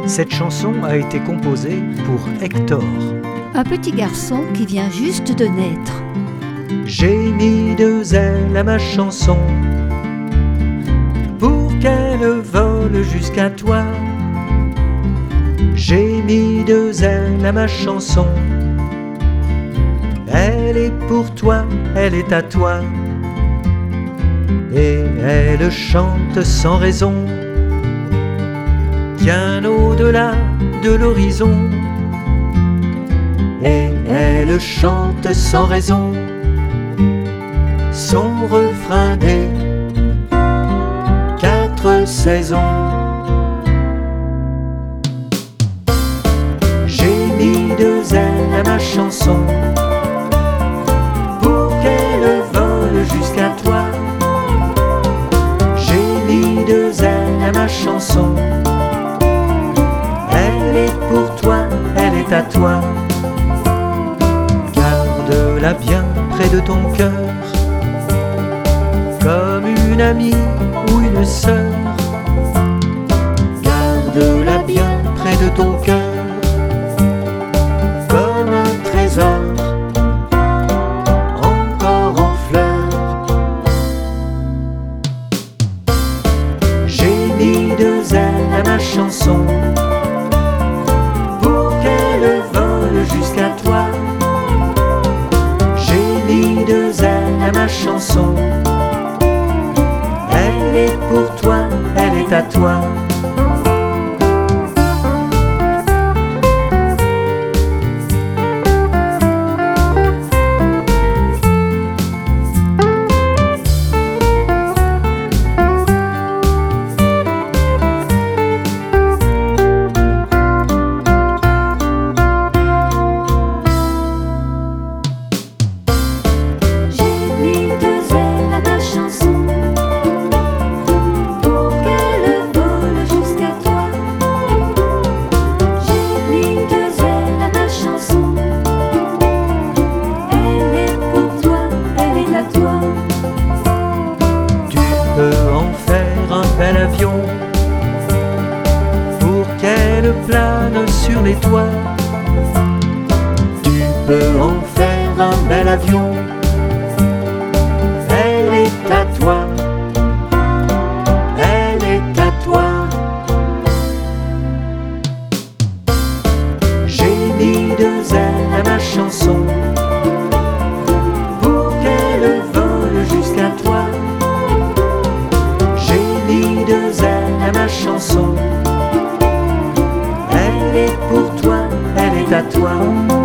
Cette chanson a été composée pour Hector, un petit garçon qui vient juste de naître. J'ai mis 2 ailes à ma chanson pour qu'elle vole jusqu'à toi. J'ai mis 2 ailes à ma chanson. Elle est pour toi, elle est à toi. Et elle chante sans raison, bien au-delà de l'horizon. Et elle chante sans raison son refrain des 4 saisons. J'ai mis 2 ailes à ma chanson pour qu'elle vole jusqu'à toi. J'ai mis 2 ailes à ma chanson. Elle est pour toi, elle est à toi. Garde-la bien près de ton cœur, comme une amie ou une sœur. Garde-la bien près de ton cœur, comme un trésor encore en fleurs. J'ai mis 2 ailes à ma chanson pour qu'elle vole jusqu'à toi. J'ai mis 2 ailes à ma chanson. Elle est pour toi, elle est à toi. Tu peux en faire un bel avion pour qu'elle plane sur les toits. Tu peux en faire un bel avion. Elle est à toi, elle est à toi. J'ai mis 2 ailes à ma chanson pour qu'elle vole jusqu'à toi. J'ai mis 2 ailes à ma chanson. Elle est pour toi, elle est à toi.